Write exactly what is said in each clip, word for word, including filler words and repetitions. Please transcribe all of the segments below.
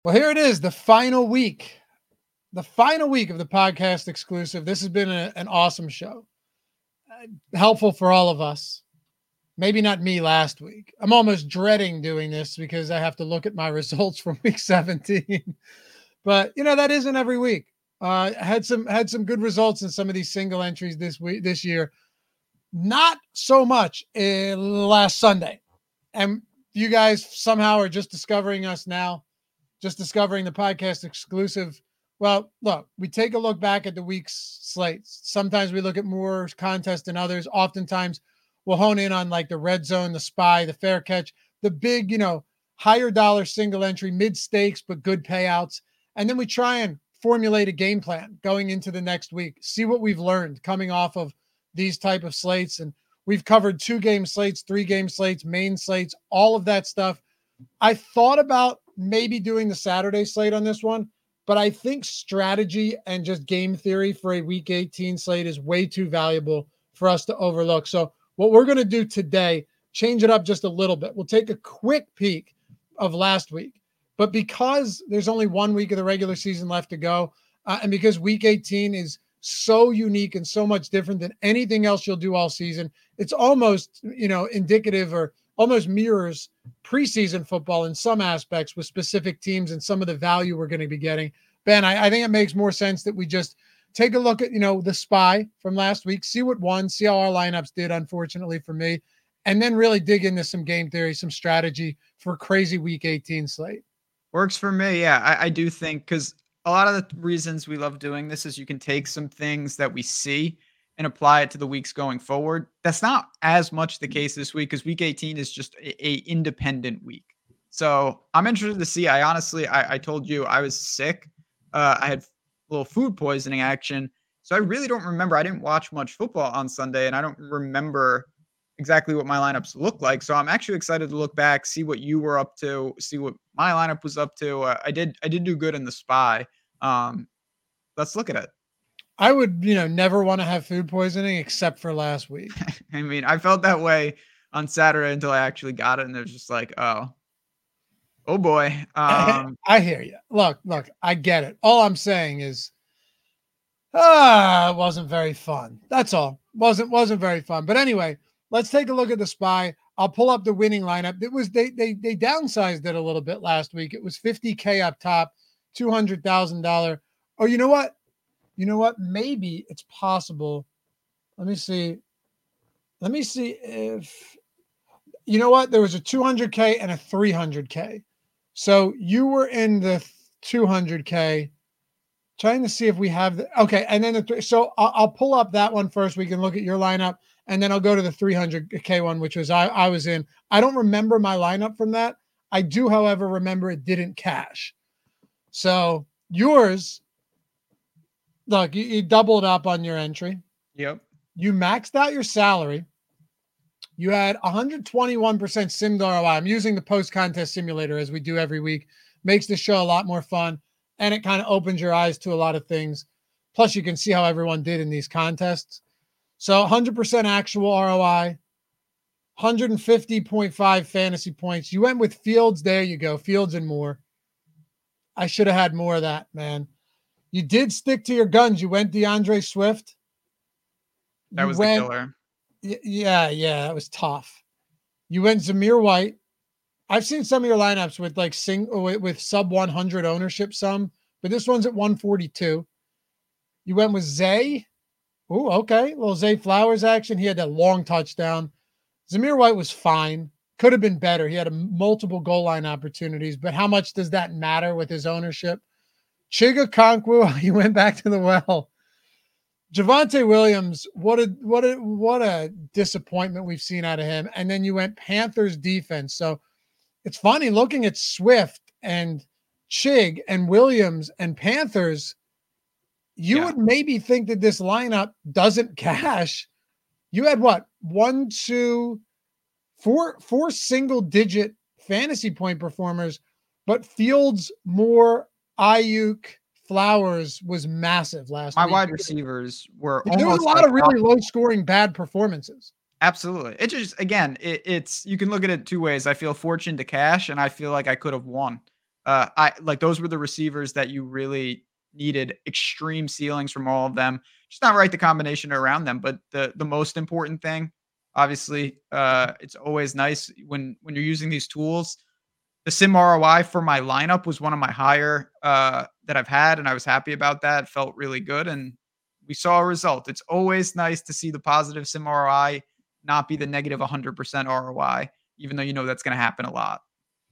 Well, here it is, the final week, the final week of the podcast exclusive. This has been a, an awesome show, uh, helpful for all of us. Maybe not me last week. I'm almost dreading doing this because I have to look at my results from week seventeen. But you know that isn't every week. Uh, had some had some good results in some of these single entries this week this year. Not so much uh, last Sunday, and you guys somehow are just discovering us now. Just discovering the podcast exclusive. Well, look, we take a look back at the week's slates. Sometimes we look at more contests than others. Oftentimes we'll hone in on like the red zone, the spy, the fair catch, the big, you know, higher dollar single entry, mid stakes, but good payouts. And then we try and formulate a game plan going into the next week, see what we've learned coming off of these type of slates. And we've covered two game slates, three game slates, main slates, all of that stuff. I thought about maybe doing the Saturday slate on this one, but I think strategy and just game theory for a week eighteen slate is way too valuable for us to overlook. So what we're going to do today, change it up just a little bit. We'll take a quick peek of last week, but because there's only one week of the regular season left to go, uh, and because week eighteen is so unique and so much different than anything else you'll do all season, it's almost, you know, indicative or almost mirrors preseason football in some aspects with specific teams and some of the value we're going to be getting. Ben, I, I think it makes more sense that we just take a look at, you know, the spy from last week, see what won, see how our lineups did, unfortunately for me, and then really dig into some game theory, some strategy for crazy week eighteen slate. Works for me. Yeah, I, I do think because a lot of the reasons we love doing this is you can take some things that we see and apply it to the weeks going forward. That's not as much the case this week because week eighteen is just a, a independent week. So I'm interested to see. I honestly, I, I told you I was sick. Uh, I had a little food poisoning action. So I really don't remember. I didn't watch much football on Sunday, and I don't remember exactly what my lineups look like. So I'm actually excited to look back, see what you were up to, see what my lineup was up to. Uh, I did, I did do good in the spy. Um, let's look at it. I would, you know, never want to have food poisoning except for last week. I mean, I felt that way on Saturday until I actually got it, and it was just like, oh, oh boy. Um, I hear you. Look, look, I get it. All I'm saying is, ah, it wasn't very fun. That's all. wasn't wasn't very fun. But anyway, let's take a look at the spy. I'll pull up the winning lineup. It was they they they downsized it a little bit last week. It was fifty K up top, two hundred thousand dollars. Oh, you know what? You know what? Maybe it's possible. Let me see. Let me see if, you know what? There was a two hundred K and a three hundred K. So you were in the two hundred K. Trying to see if we have the, okay. And then the three, so I'll, I'll pull up that one first. We can look at your lineup, and then I'll go to the three hundred K one, which was I, I was in. I don't remember my lineup from that. I do, however, remember it didn't cash. So yours, look, you, you doubled up on your entry. Yep. You maxed out your salary. You had one hundred twenty-one percent simmed R O I. I'm using the post-contest simulator as we do every week. Makes the show a lot more fun, and it kind of opens your eyes to a lot of things. Plus, you can see how everyone did in these contests. So one hundred percent actual R O I, one hundred fifty point five fantasy points. You went with Fields. There you go. Fields and more. I should have had more of that, man. You did stick to your guns. You went DeAndre Swift. That You was went, the killer. Yeah, yeah, that was tough. You went Zamir White. I've seen some of your lineups with like sing with, with sub one hundred ownership, some, but this one's at one forty-two. You went with Zay. Oh, okay. Little Zay Flowers action. He had that long touchdown. Zamir White was fine. Could have been better. He had a multiple goal line opportunities, but how much does that matter with his ownership? Chiga Konkwu, he went back to the well. Javonte Williams, what a what a what a disappointment we've seen out of him. And then you went Panthers defense. So it's funny looking at Swift and Chig and Williams and Panthers. You yeah. would maybe think that this lineup doesn't cash. You had what? One, two, four, four single digit fantasy point performers, but Fields, Moore, Ayuk, Flowers was massive last My week. My wide receivers were there almost was a lot like of really low scoring bad performances. Absolutely. It just, again, it, it's, you can look at it two ways. I feel fortunate to cash, and I feel like I could have won. Uh, I like those were the receivers that you really needed extreme ceilings from all of them. Just not right the combination around them. But the the most important thing, obviously, uh, it's always nice when when you're using these tools. The sim R O I for my lineup was one of my higher uh, that I've had, and I was happy about that. Felt really good, and we saw a result. It's always nice to see the positive sim R O I not be the negative one hundred percent R O I, even though you know that's going to happen a lot.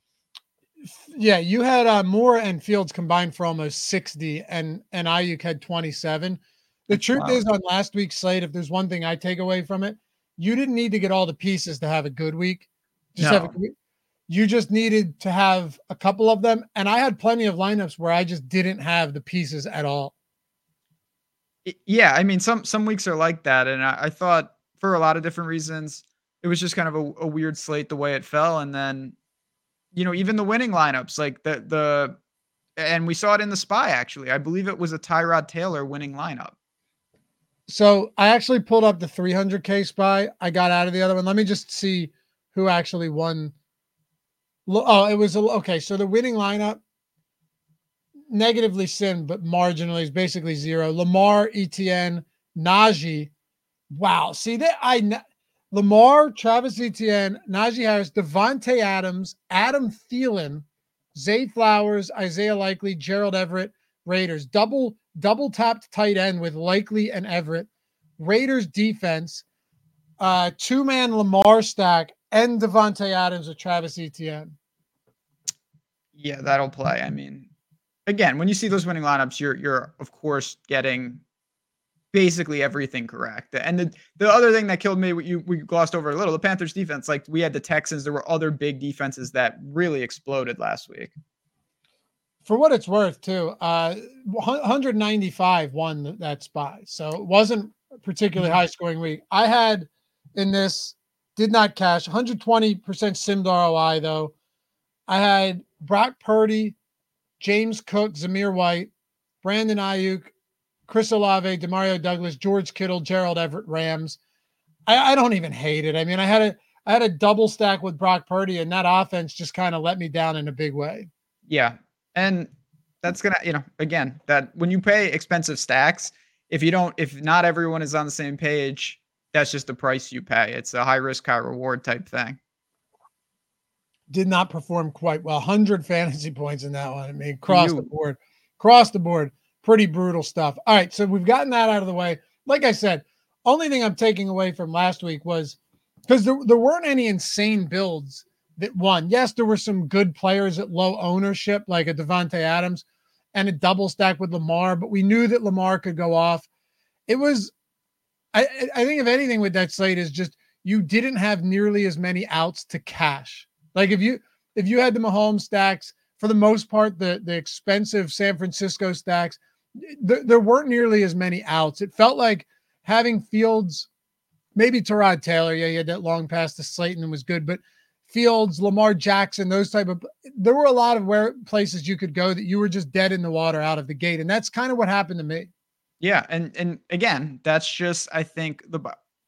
Yeah, you had uh, Moore and Fields combined for almost sixty, and and Ayuk had twenty-seven. The That's truth wild. is, on last week's slate, if there's one thing I take away from it, you didn't need to get all the pieces to have a good week. Just have a No. good week. You just needed to have a couple of them, and I had plenty of lineups where I just didn't have the pieces at all. Y- Yeah, I mean, some some weeks are like that, and I, I thought for a lot of different reasons, it was just kind of a, a weird slate the way it fell, and then you know even the winning lineups, like the the and we saw it in the spy actually. I believe it was a Tyrod Taylor winning lineup. So I actually pulled up the three hundred K spy. I got out of the other one. Let me just see who actually won. Oh, it was okay. So the winning lineup negatively sinned, but marginally is basically zero. Lamar, Etienne, Najee. Wow. See that I Lamar, Travis Etienne, Najee Harris, Devontae Adams, Adam Thielen, Zay Flowers, Isaiah Likely, Gerald Everett, Raiders. Double double tapped tight end with Likely and Everett. Raiders defense, uh, two man Lamar stack, and Devontae Adams with Travis Etienne. Yeah, that'll play. I mean, again, when you see those winning lineups, you're you're of course getting basically everything correct. And the the other thing that killed me, what you we glossed over a little, the Panthers defense. Like we had the Texans, there were other big defenses that really exploded last week. For what it's worth, too, uh, one ninety-five won that spot, so it wasn't a particularly Mhm. high scoring week. I had in this did not cash one hundred twenty percent simmed R O I though. I had Brock Purdy, James Cook, Zamir White, Brandon Ayuk, Chris Olave, Demario Douglas, George Kittle, Gerald Everett, Rams. I, I don't even hate it. I mean, I had a I had a double stack with Brock Purdy, and that offense just kind of let me down in a big way. Yeah. And that's gonna, you know, again, that when you pay expensive stacks, if you don't, if not everyone is on the same page, that's just the price you pay. It's a high risk, high reward type thing. Did not perform quite well. one hundred fantasy points in that one. I mean, For across the you, board, across the board, pretty brutal stuff. All right, so we've gotten that out of the way. Like I said, only thing I'm taking away from last week was because there, there weren't any insane builds that won. Yes, there were some good players at low ownership, like a Devontae Adams and a double stack with Lamar, but we knew that Lamar could go off. It was, I, I think, if anything, with that slate is just you didn't have nearly as many outs to cash. Like if you if you had the Mahomes stacks, for the most part, the the expensive San Francisco stacks, th- there weren't nearly as many outs. It felt like having Fields, maybe Tyrod Taylor, yeah, he had that long pass to Slayton and was good, but Fields, Lamar Jackson, those type of there were a lot of where places you could go that you were just dead in the water out of the gate, and that's kind of what happened to me. yeah, and and again, that's just I think the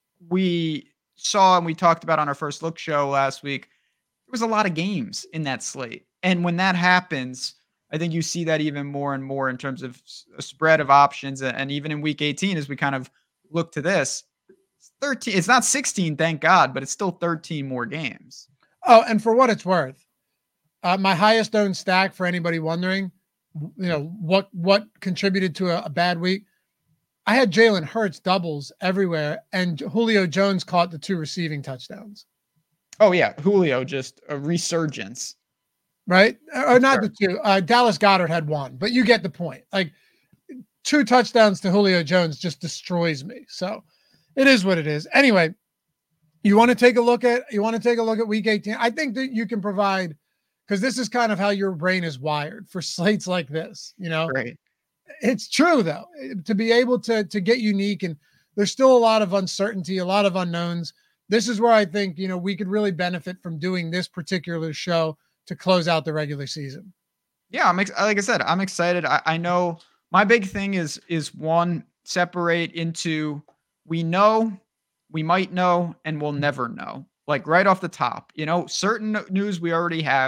we saw and we talked about on our first look show last week. There was a lot of games in that slate, and when that happens, I think you see that even more and more in terms of a spread of options, and even in week eighteen, as we kind of look to this, it's thirteen. It's not sixteen, thank God, but it's still thirteen more games. Oh, and for what it's worth, uh, my highest owned stack for anybody wondering, you know what what contributed to a, a bad week. I had Jalen Hurts doubles everywhere, and Julio Jones caught the two receiving touchdowns. Oh yeah, Julio just a resurgence. Right? Or That's not fair. the two. Uh, Dallas Goddard had one, but you get the point. Like two touchdowns to Julio Jones just destroys me. So it is what it is. Anyway, you want to take a look at you want to take a look at week eighteen. I think that you can provide because this is kind of how your brain is wired for slates like this. You know, Great. it's true though to be able to to get unique, and there's still a lot of uncertainty, a lot of unknowns. This is where I think you know we could really benefit from doing this particular show to close out the regular season. Yeah, I'm ex- like I said, I'm excited. I, I know my big thing is is one separate into we know, we might know, and we'll never know. Like right off the top, you know, certain news we already have.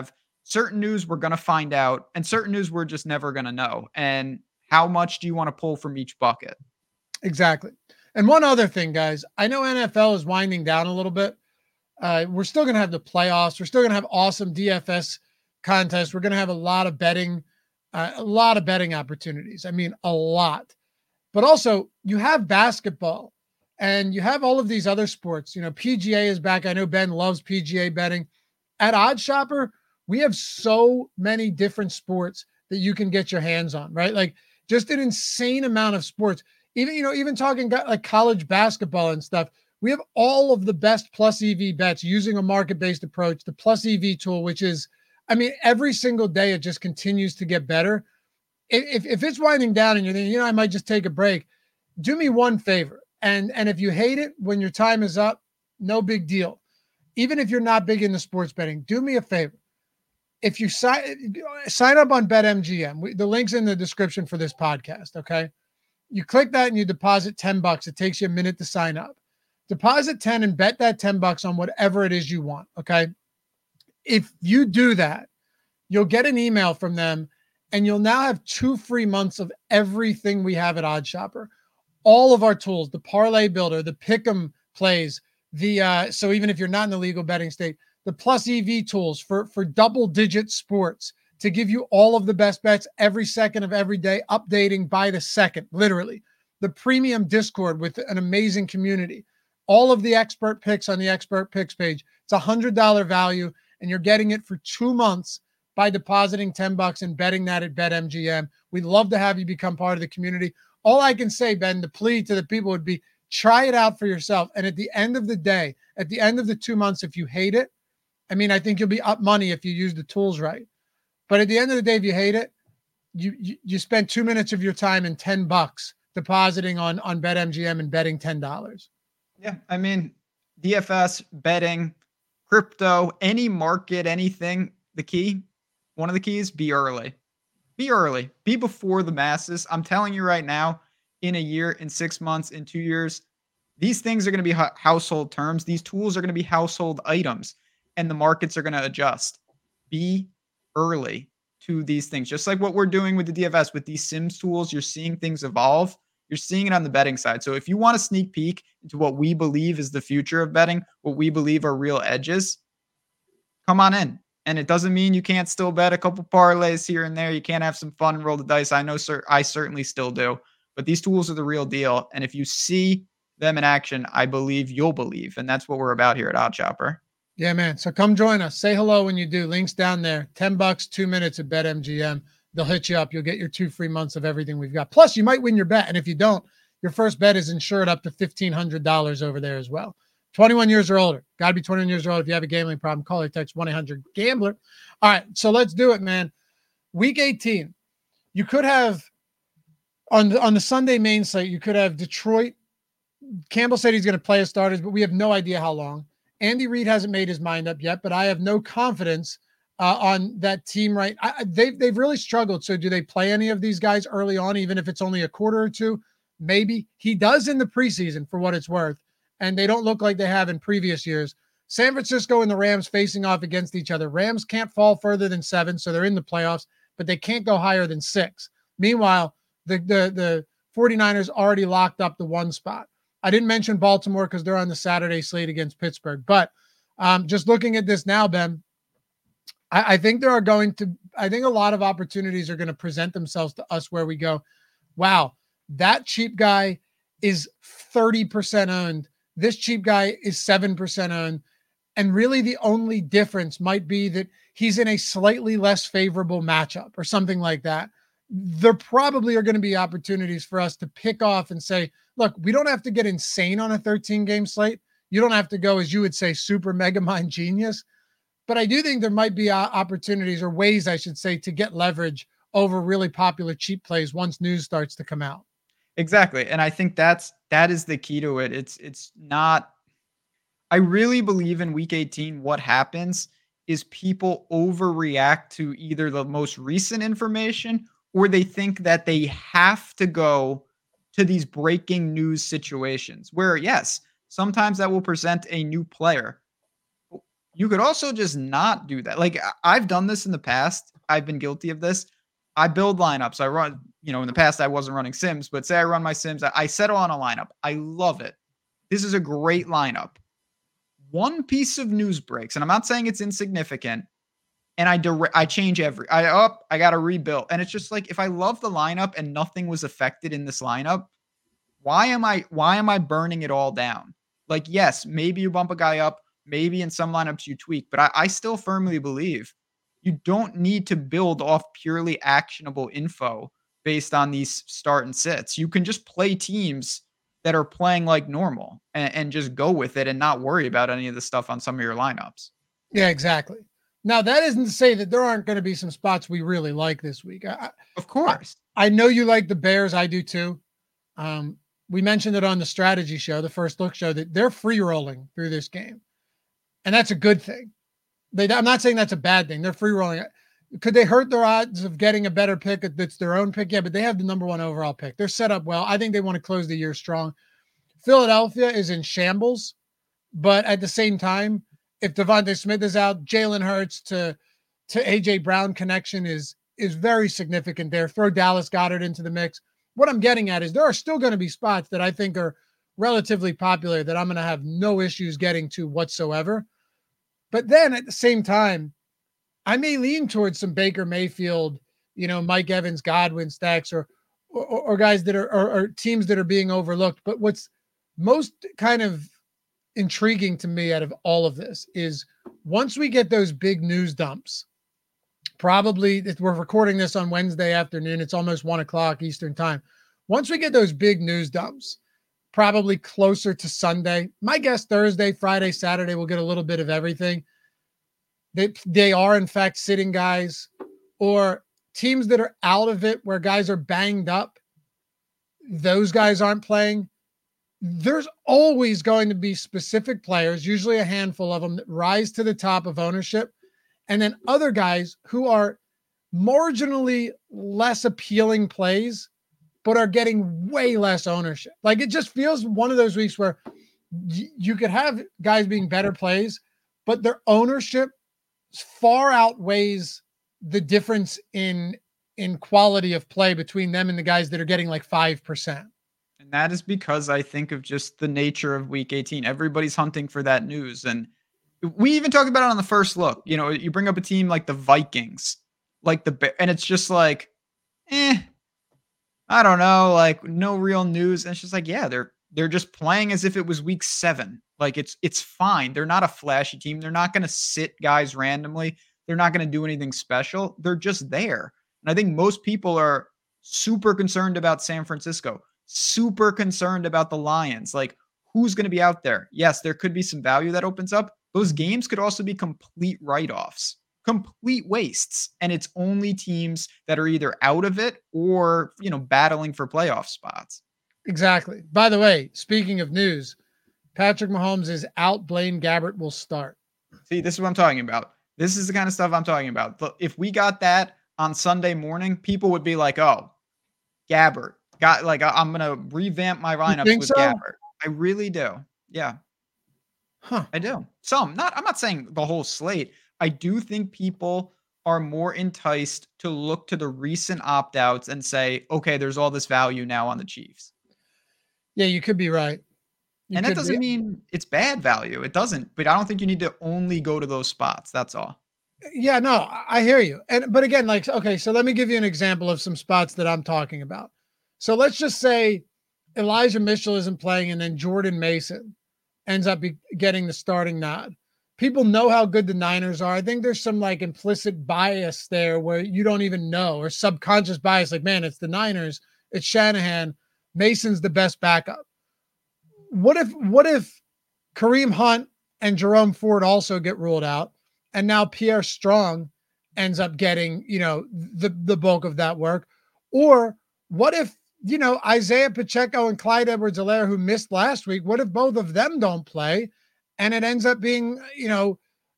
certain news we're going to find out, and certain news we're just never going to know. And how much do you want to pull from each bucket? Exactly. And one other thing, guys, I know N F L is winding down a little bit. Uh, we're still going to have the playoffs. We're still going to have awesome D F S contests. We're going to have a lot of betting, uh, a lot of betting opportunities. I mean, a lot. But also, you have basketball and you have all of these other sports. You know, P G A is back. I know Ben loves P G A betting. At OddsShopper, we have so many different sports that you can get your hands on, right? Like just an insane amount of sports. Even, you know, even talking like college basketball and stuff, we have all of the best plus E V bets using a market-based approach, the plus E V tool, which is, I mean, every single day it just continues to get better. If, if it's winding down and you're thinking, you know, I might just take a break, do me one favor. And, and if you hate it when your time is up, no big deal. Even if you're not big into sports betting, do me a favor. If you sign, sign up on BetMGM, we, the link's in the description for this podcast, okay? You click that and you deposit ten bucks. It takes you a minute to sign up. Deposit ten and bet that ten bucks on whatever it is you want, okay? If you do that, you'll get an email from them and you'll now have two free months of everything we have at OddsShopper. All of our tools, the parlay builder, the pick'em plays, the uh, so even if you're not in the legal betting state, the plus E V tools for, for double digit sports to give you all of the best bets every second of every day, updating by the second, literally. The premium Discord with an amazing community. All of the expert picks on the expert picks page. It's a one hundred dollars value, and you're getting it for two months by depositing ten bucks and betting that at BetMGM. We'd love to have you become part of the community. All I can say, Ben, the plea to the people would be try it out for yourself. And at the end of the day, at the end of the two months, if you hate it, I mean, I think you'll be up money if you use the tools right. But at the end of the day, if you hate it, you you, you spend two minutes of your time and ten bucks depositing on, on BetMGM and betting ten dollars. Yeah, I mean, D F S, betting, crypto, any market, anything, the key, one of the keys, be early. Be early. Be before the masses. I'm telling you right now, in a year, in six months, in two years, these things are going to be household terms. These tools are going to be household items, and the markets are going to adjust. Be early to these things. Just like what we're doing with the D F S, with these Sims tools, you're seeing things evolve. You're seeing it on the betting side. So if you want a sneak peek into what we believe is the future of betting, what we believe are real edges, come on in. And it doesn't mean you can't still bet a couple parlays here and there. You can't have some fun and roll the dice. I know, sir, I certainly still do. But these tools are the real deal. And if you see them in action, I believe you'll believe. And that's what we're about here at OddsShopper. Yeah, man. So come join us. Say hello when you do. Links down there. ten bucks, two minutes at BetMGM. They'll hit you up. You'll get your two free months of everything we've got. Plus, you might win your bet. And if you don't, your first bet is insured up to fifteen hundred dollars over there as well. twenty-one years or older. Got to be twenty-one years or older. If you have a gambling problem, call or text one eight hundred gambler. All right, so let's do it, man. Week eighteen. You could have, on the, on the Sunday main slate, you could have Detroit. Campbell said he's going to play his starters, but we have no idea how long. Andy Reid hasn't made his mind up yet, but I have no confidence uh, on that team. Right, I, they've they've really struggled. So, do they play any of these guys early on, even if it's only a quarter or two? Maybe he does in the preseason, for what it's worth, and they don't look like they have in previous years. San Francisco and the Rams facing off against each other. Rams can't fall further than seven, so they're in the playoffs, but they can't go higher than six. Meanwhile, the the the 49ers already locked up the one spot. I didn't mention Baltimore because they're on the Saturday slate against Pittsburgh. But um, just looking at this now, Ben, I, I think there are going to, I think a lot of opportunities are going to present themselves to us where we go, wow, that cheap guy is thirty percent owned. This cheap guy is seven percent owned. And really the only difference might be that he's in a slightly less favorable matchup or something like that. There probably are going to be opportunities for us to pick off and say, look, we don't have to get insane on a thirteen game slate. You don't have to go, as you would say, super mega mind genius. But I do think there might be opportunities or ways, I should say, to get leverage over really popular cheap plays once news starts to come out. Exactly. And I think that's, that is the key to it. It's, it's not, I really believe in week eighteen, what happens is people overreact to either the most recent information or they think that they have to go to these breaking news situations where, yes, sometimes that will present a new player. You could also just not do that. Like I- I've done this in the past. I've been guilty of this. I build lineups. I run, you know, in the past I wasn't running Sims, but say I run my Sims, I, I settle on a lineup. I love it. This is a great lineup. One piece of news breaks, and I'm not saying it's insignificant, and I direct I change every I up, I gotta rebuild. And it's just like if I love the lineup and nothing was affected in this lineup, why am I why am I burning it all down? Like, yes, maybe you bump a guy up, maybe in some lineups you tweak, but I, I still firmly believe you don't need to build off purely actionable info based on these start and sits. You can just play teams that are playing like normal and, and just go with it and not worry about any of the stuff on some of your lineups. Yeah, exactly. Now that isn't to say that there aren't going to be some spots we really like this week. I, Of I, course. I know you like the Bears. I do too. Um, we mentioned it on the strategy show, the first look show, that they're free rolling through this game. And that's a good thing. They, I'm not saying that's a bad thing. They're free rolling. Could they hurt their odds of getting a better pick that's their own pick? Yeah, but they have the number one overall pick. They're set up well. I think they want to close the year strong. Philadelphia is in shambles, but at the same time, if Devontae Smith is out, Jalen Hurts to to A J Brown connection is is very significant there. Throw Dallas Goedert into the mix. What I'm getting at is there are still going to be spots that I think are relatively popular that I'm going to have no issues getting to whatsoever. But then at the same time, I may lean towards some Baker Mayfield, you know, Mike Evans, Godwin stacks, or or, or guys that are or, or teams that are being overlooked. But what's most kind of intriguing to me out of all of this is once we get those big news dumps, probably if we're recording this on Wednesday afternoon, it's almost one o'clock Eastern time. Once we get those big news dumps, probably closer to Sunday, my guess Thursday, Friday, Saturday, we'll get a little bit of everything. They, they are in fact sitting guys or teams that are out of it where guys are banged up. Those guys aren't playing. There's always going to be specific players, usually a handful of them, that rise to the top of ownership. And then other guys who are marginally less appealing plays, but are getting way less ownership. Like it just feels one of those weeks where y- you could have guys being better plays, but their ownership far outweighs the difference in in quality of play between them and the guys that are getting like five percent. And that is because I think of just the nature of week eighteen. Everybody's hunting for that news. And we even talked about it on the first look. You know, you bring up a team like the Vikings, like the, and it's just like, eh, I don't know, like no real news. And it's just like, yeah, they're, they're just playing as if it was week seven. Like it's, it's fine. They're not a flashy team. They're not going to sit guys randomly. They're not going to do anything special. They're just there. And I think most people are super concerned about San Francisco, super concerned about the Lions. Like, who's going to be out there? Yes, there could be some value that opens up. Those games could also be complete write-offs, complete wastes. And it's only teams that are either out of it or, you know, battling for playoff spots. Exactly. By the way, speaking of news, Patrick Mahomes is out. Blaine Gabbert will start. See, this is what I'm talking about. This is the kind of stuff I'm talking about. If we got that on Sunday morning, people would be like, oh, Gabbert. Got like I'm gonna revamp my lineups with so? Gabbert. I really do. Yeah. Huh. I do. Some. Not I'm not saying the whole slate. I do think people are more enticed to look to the recent opt-outs and say, okay, there's all this value now on the Chiefs. Yeah, you could be right. You and that doesn't be. mean it's bad value. It doesn't, but I don't think you need to only go to those spots. That's all. Yeah, no, I hear you. And but again, like, okay, so let me give you an example of some spots that I'm talking about. So let's just say Elijah Mitchell isn't playing and then Jordan Mason ends up be getting the starting nod. People know how good the Niners are. I think there's some like implicit bias there where you don't even know, or subconscious bias, like, man, it's the Niners, it's Shanahan, Mason's the best backup. What if what if Kareem Hunt and Jerome Ford also get ruled out? And now Pierre Strong ends up getting, you know, the, the bulk of that work. Or what if, you know, Isaiah Pacheco and Clyde Edwards-Helaire, who missed last week, what if both of them don't play and it ends up being, you know,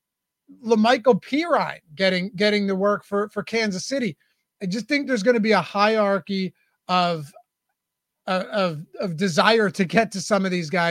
LaMichael Pirine getting getting the work for, for Kansas City? I just think there's going to be a hierarchy of, of, of desire to get to some of these guys.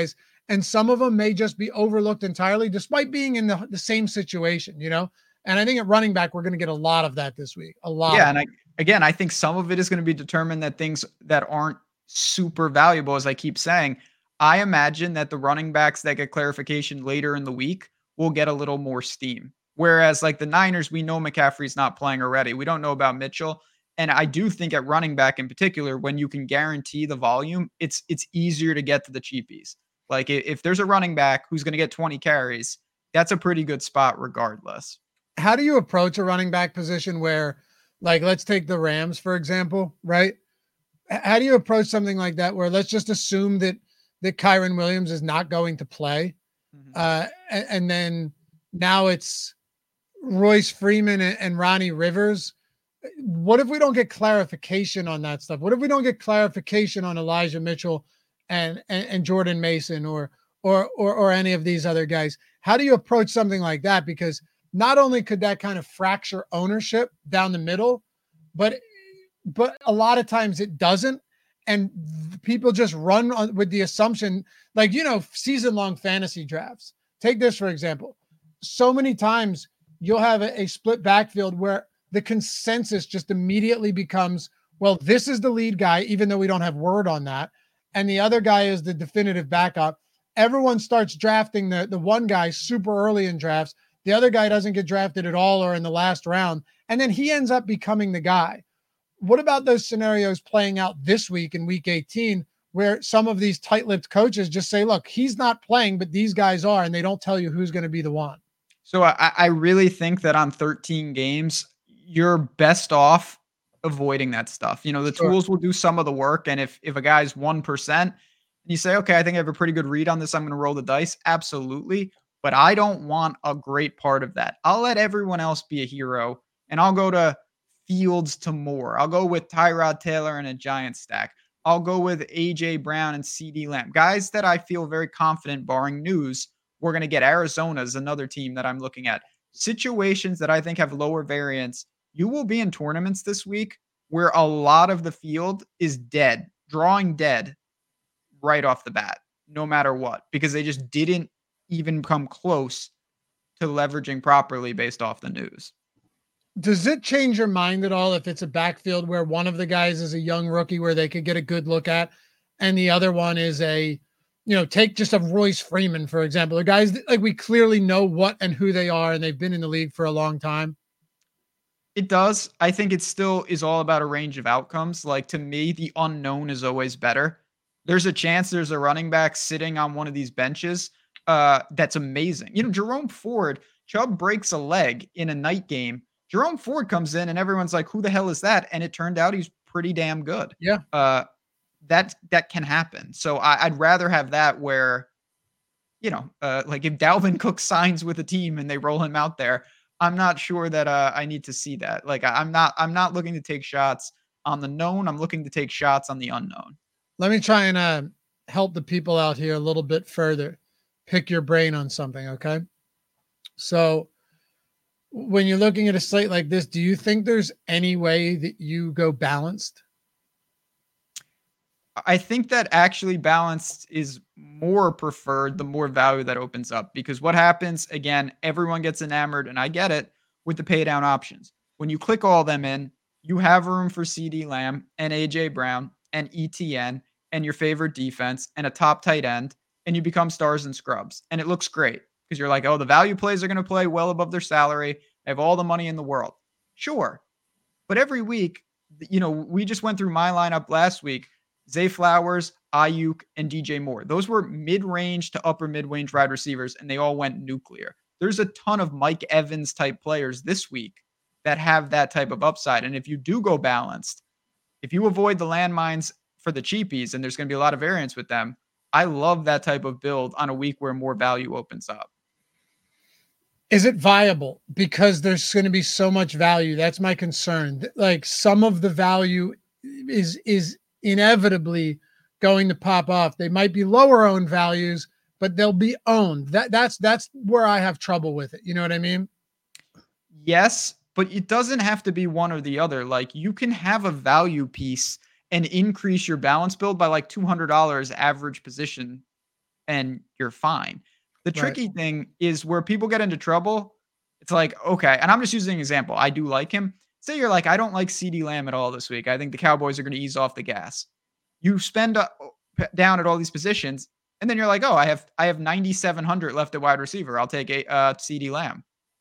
and some of them may just be overlooked entirely, despite being in the, the same situation, you know? And I think at running back, we're going to get a lot of that this week. A lot. Yeah. Of And I, again, I think some of it is going to be determined that things that aren't super valuable, as I keep saying, I imagine that the running backs that get clarification later in the week will get a little more steam. Whereas like the Niners, we know McCaffrey's not playing already. We don't know about Mitchell. And I do think at running back in particular, when you can guarantee the volume, it's it's easier to get to the cheapies. Like if there's a running back who's going to get twenty carries, that's a pretty good spot regardless. How do you approach a running back position where, like, let's take the Rams, for example, right? How do you approach something like that where let's just assume that that Kyren Williams is not going to play, mm-hmm. uh, and, and then now it's Royce Freeman and, and Ronnie Rivers? What if we don't get clarification on that stuff? What if we don't get clarification on Elijah Mitchell and and, and Jordan Mason or, or or or any of these other guys? How do you approach something like that? Because not only could that kind of fracture ownership down the middle, but but a lot of times it doesn't, and people just run on with the assumption, like, you know, season-long fantasy drafts. Take this for example. So many times you'll have a, a split backfield where the consensus just immediately becomes, well, this is the lead guy, even though we don't have word on that, and the other guy is the definitive backup. Everyone starts drafting the, the one guy super early in drafts. The other guy doesn't get drafted at all or in the last round, and then he ends up becoming the guy. What about those scenarios playing out this week in week eighteen, where some of these tight-lipped coaches just say, look, he's not playing, but these guys are, and they don't tell you who's going to be the one? So I, I really think that on thirteen games, you're best off avoiding that stuff. You know, the sure. tools will do some of the work. And if, if a guy's one percent and you say, okay, I think I have a pretty good read on this, I'm going to roll the dice. Absolutely. But I don't want a great part of that. I'll let everyone else be a hero, and I'll go to Fields to Moore. I'll go with Tyrod Taylor and a giant stack. I'll go with A J Brown and CeeDee Lamb. Guys that I feel very confident, barring news, we're going to get. Arizona's another team that I'm looking at. Situations that I think have lower variance. You will be in tournaments this week where a lot of the field is dead, drawing dead right off the bat, no matter what, because they just didn't even come close to leveraging properly based off the news. Does it change your mind at all if it's a backfield where one of the guys is a young rookie where they could get a good look at, and the other one is a, you know, take just a Royce Freeman, for example, the guys that, like, we clearly know what and who they are, and they've been in the league for a long time? It does. I think it still is all about a range of outcomes. Like, to me, the unknown is always better. There's a chance there's a running back sitting on one of these benches uh, that's amazing. You know, Jerome Ford, Chubb breaks a leg in a night game. Jerome Ford comes in and everyone's like, who the hell is that? And it turned out he's pretty damn good. Yeah. Uh, that, that can happen. So I, I'd rather have that where, you know, uh, like if Dalvin Cook signs with a team and they roll him out there, I'm not sure that uh, I need to see that. Like I, I'm not, I'm not looking to take shots on the known. I'm looking to take shots on the unknown. Let me try and uh, help the people out here a little bit further. Pick your brain on something. Okay. So when you're looking at a slate like this, do you think there's any way that you go balanced? I think that actually balanced is more preferred the more value that opens up, because what happens, again, everyone gets enamored, and I get it, with the pay down options. When you click all them in, you have room for CeeDee Lamb and A J Brown and E T N and your favorite defense and a top tight end, and you become stars and scrubs. And it looks great because you're like, oh, the value plays are going to play well above their salary. They have all the money in the world. Sure. But every week, you know, we just went through my lineup last week. Zay Flowers, Ayuk, and D J Moore. Those were mid-range to upper mid-range wide receivers, and they all went nuclear. There's a ton of Mike Evans type players this week that have that type of upside. And if you do go balanced, if you avoid the landmines for the cheapies, and there's going to be a lot of variance with them, I love that type of build on a week where more value opens up. Is it viable? Because there's going to be so much value. That's my concern. Like, some of the value is is inevitably going to pop off. They might be lower owned values, but they'll be owned. That that's that's where I have trouble with it. You know what I mean? Yes, but it doesn't have to be one or the other. Like, you can have a value piece and increase your balance build by like two hundred dollars average position and you're fine. The Right. tricky thing is where people get into trouble. It's like, okay, and I'm just using an example. I do like him. Say you're like, I don't like CeeDee Lamb at all this week. I think the Cowboys are going to ease off the gas. You spend uh, p- down at all these positions, and then you're like, oh, I have I have ninety-seven hundred left at wide receiver. I'll take a uh, CeeDee Lamb.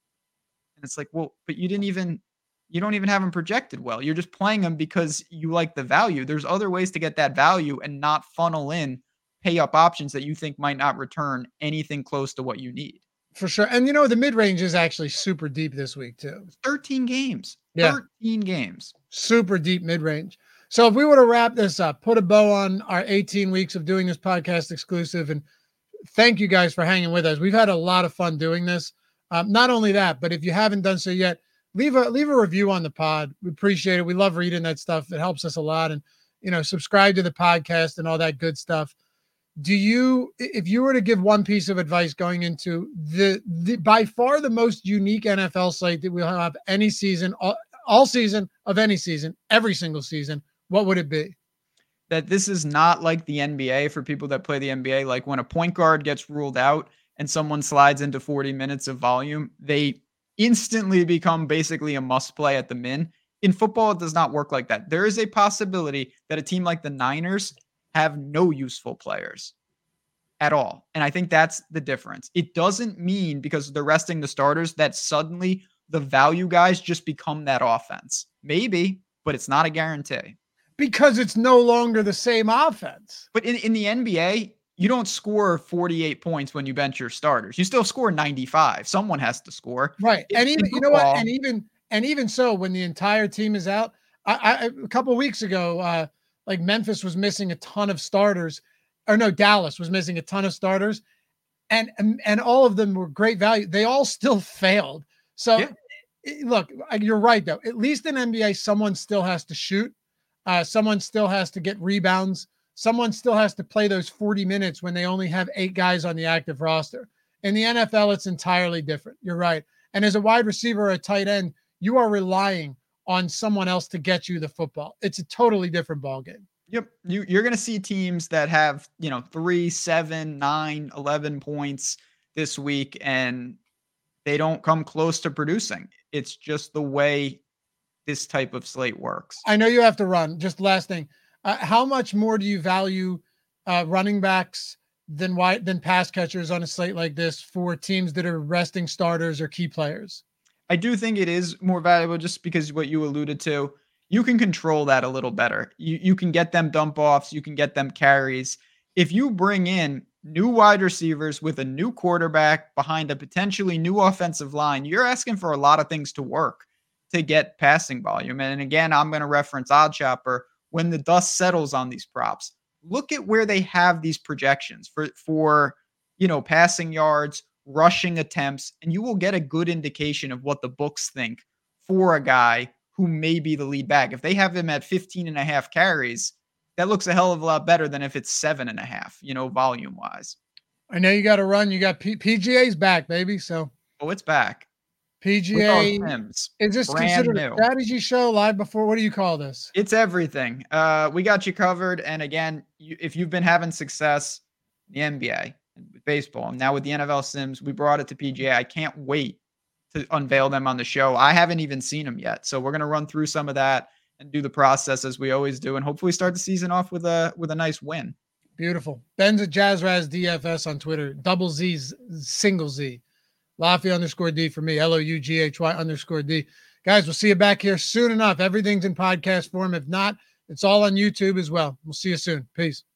And it's like, well, but you didn't even you don't even have him projected well. You're just playing him because you like the value. There's other ways to get that value and not funnel in pay up options that you think might not return anything close to what you need. For sure. And you know, the mid range is actually super deep this week, too. thirteen games. Yeah. thirteen games. Super deep mid range. So if we were to wrap this up, put a bow on our eighteen weeks of doing this podcast exclusive, and thank you guys for hanging with us. We've had a lot of fun doing this. Um, not only that, but if you haven't done so yet, leave a leave a review on the pod. We appreciate it. We love reading that stuff. It helps us a lot. And, you know, subscribe to the podcast and all that good stuff. Do you, if you were to give one piece of advice going into the, the by far the most unique N F L slate that we'll have any season, all, all season of any season, every single season, what would it be? That this is not like the N B A for people that play the N B A. Like when a point guard gets ruled out and someone slides into forty minutes of volume, they instantly become basically a must play at the min. In football, it does not work like that. There is a possibility that a team like the Niners have no useful players at all. And I think that's the difference. It doesn't mean because they're resting the starters that suddenly the value guys just become that offense. Maybe, but it's not a guarantee. Because it's no longer the same offense. But in, in the N B A, you don't score forty-eight points when you bench your starters. You still score ninety-five. Someone has to score. Right. In, and even, football, you know what? And even, and even so, when the entire team is out, I, I a couple of weeks ago, uh, like Memphis was missing a ton of starters, or no, Dallas was missing a ton of starters, and and, and all of them were great value. They all still failed. So, yeah. Look, you're right though. At least in N B A, someone still has to shoot. Uh, someone still has to get rebounds. Someone still has to play those forty minutes when they only have eight guys on the active roster. In the N F L, it's entirely different. You're right. And as a wide receiver or a tight end, you are relying on someone else to get you the football. It's a totally different ballgame. Yep. You, you're going to see teams that have, you know, three, seven, nine, eleven points this week, and they don't come close to producing. It's just the way this type of slate works. I know you have to run. Just last thing. Uh, how much more do you value uh, running backs than why, than pass catchers on a slate like this for teams that are resting starters or key players? I do think it is more valuable just because what you alluded to, you can control that a little better. You you can get them dump offs, you can get them carries. If you bring in new wide receivers with a new quarterback behind a potentially new offensive line, you're asking for a lot of things to work to get passing volume. And again, I'm going to reference OddsShopper. When the dust settles on these props, look at where they have these projections for, for, you know, passing yards, rushing attempts, and you will get a good indication of what the books think for a guy who may be the lead back. If they have him at fifteen and a half carries, that looks a hell of a lot better than if it's seven and a half, you know, volume wise. I know you got to run. You got P- PGA's back, baby. So, oh, it's back. P G A is this Brand considered new. a strategy show live before? What do you call this? It's everything. Uh, we got you covered. And again, you, if you've been having success in the N B A and with baseball, and now with the N F L Sims, we brought it to P G A. I can't wait to unveil them on the show. I haven't even seen them yet, so we're gonna run through some of that and do the process as we always do, and hopefully start the season off with a with a nice win. Beautiful. Ben's at JazzRaz D F S on Twitter. Double Z's, single Z. Laffy underscore D for me. L O U G H Y underscore D. Guys, we'll see you back here soon enough. Everything's in podcast form. If not, it's all on YouTube as well. We'll see you soon. Peace.